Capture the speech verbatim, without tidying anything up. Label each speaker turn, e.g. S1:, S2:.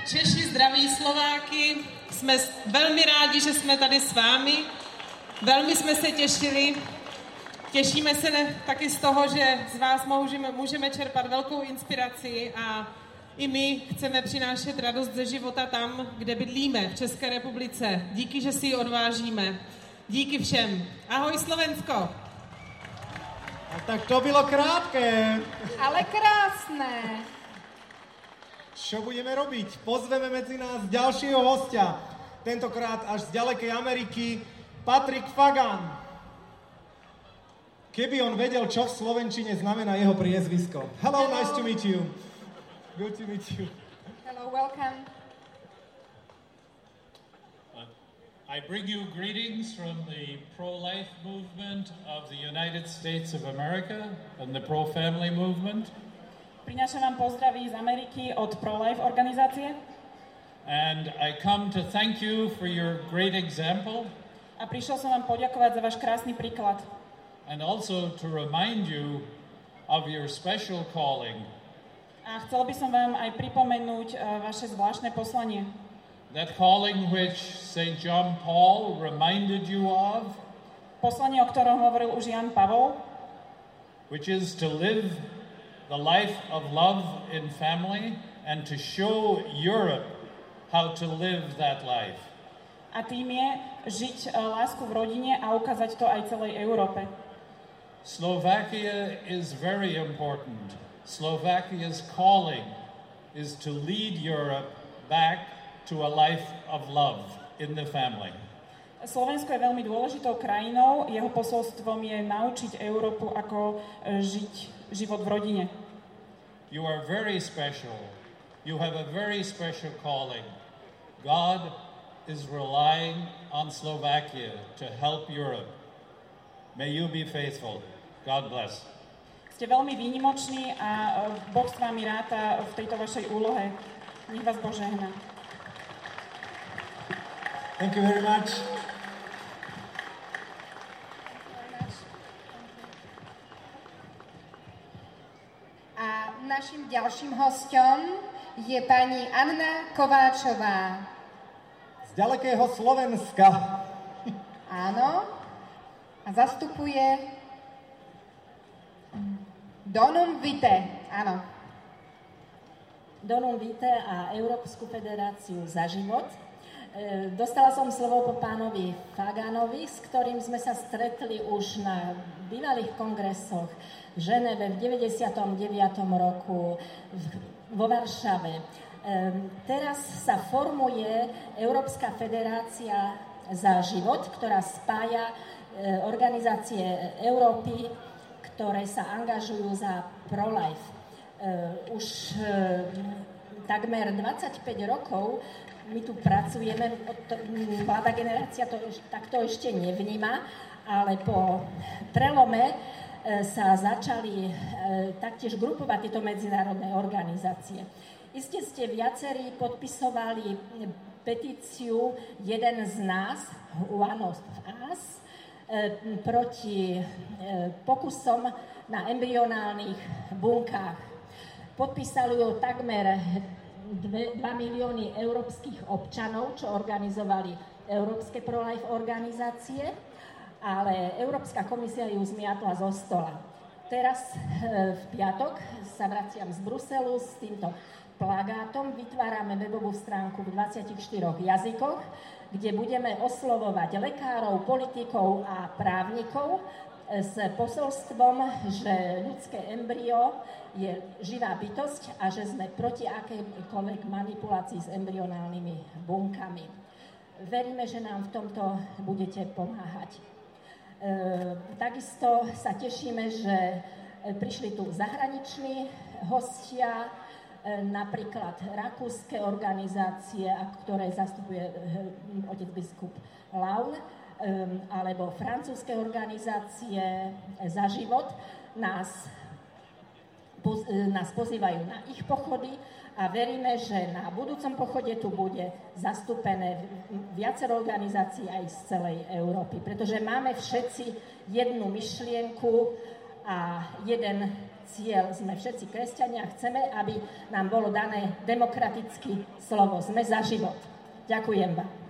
S1: Češi zdraví Slováky, jsme velmi rádi, že jsme tady s vámi. Velmi jsme se těšili. Těšíme se ne, taky z toho, že z vás můžeme, můžeme čerpat velkou inspiraci a i my chceme přinášet radost ze života tam, kde bydlíme, v České republice. Díky, že si ji odvážíme. Díky všem. Ahoj Slovensko.
S2: A tak to bylo krátké.
S3: Ale krásné.
S2: Čo budeme robiť? Pozveme medzi nás ďalšieho hostia. Tentokrát až z ďalekej Ameriky, Patrik Fagan. Keby on vedel, čo v slovenčine znamená jeho priezvisko. Hello, Hello, nice to meet you. Good to meet you.
S3: Hello, welcome.
S4: Uh, I bring you greetings from the pro-life movement of the United States of America and the pro-family movement.
S5: Prinášam vám pozdraví z Ameriky od pro-life organizácie.
S4: And I come to thank you for your great example.
S5: A prišiel som vám poďakovať za váš krásny príklad.
S4: And also to remind you of your special calling.
S5: A chcel by som vám aj pripomenúť uh, vaše zvláštne poslanie.
S4: That calling which Saint John Paul reminded you of.
S5: Poslanie, o ktorom hovoril už Jan Pavol.
S4: Which is to live the life of love in family and to show Europe how to live that life.
S5: A tým je žiť uh, lásku v rodine a ukázať to aj celej Európe.
S4: Slovakia is very important. Slovakia's calling is to lead Europe back to a life of love in the family.
S5: Slovensko je veľmi dôležitou krajinou. Jeho posolstvom je naučiť Európu, ako žiť život v rodine.
S4: You are very special. You have a very special calling. God is relying on Slovakia to help Europe. May you be faithful. God bless.
S5: Ste veľmi výnimoční a Boh s vami ráta v tejto vašej úlohe. Nech vás Boh žehná.
S2: Thank you very much.
S3: A našim ďalším hosťom je pani Anna Kováčová.
S2: Z ďalekého Slovenska.
S3: Áno. A zastupuje Donum Vitae. Áno.
S6: Donum Vitae a Európsku federáciu za život. E, dostala som slovo po pánovi Faganovi, s ktorým sme sa stretli už na bývalých kongresoch v Ženeve v deväťdesiatom deviatom roku v, vo Varšave. E, teraz sa formuje Európska federácia za život, ktorá spája e, organizácie Európy, ktoré sa angažujú za pro-life. E, už e, takmer dvadsaťpäť rokov my tu pracujeme, mladá generácia to takto ešte nevníma, ale po prelome sa začali taktiež grupovať tieto medzinárodné organizácie. Iste ste viacerí podpisovali petíciu Jeden z nás, One of Us, proti pokusom na embryonálnych bunkách. Podpísali ju takmer dva milióny európskych občanov, čo organizovali európske pro-life organizácie, ale Európska komisia ju zmiatla zo stola. Teraz v piatok sa vraciam z Bruselu s týmto plagátom. Vytvárame webovú stránku v dvadsiatich štyroch jazykoch, kde budeme oslovovať lekárov, politikov a právnikov s posolstvom, že ľudské embryo je živá bytosť a že sme proti akejkoľvek manipulácii s embryonálnymi bunkami. Veríme, že nám v tomto budete pomáhať. E, takisto sa tešíme, že prišli tu zahraniční hostia, e, napríklad rakúske organizácie, ktoré zastupuje otec biskup Laun, alebo francúzske organizácie za život nás, poz, nás pozývajú na ich pochody a veríme, že na budúcom pochode tu bude zastúpené viacero organizácií aj z celej Európy, pretože máme všetci jednu myšlienku a jeden cieľ. Sme všetci kresťania a chceme, aby nám bolo dané demokraticky slovo. Sme za život. Ďakujem vám.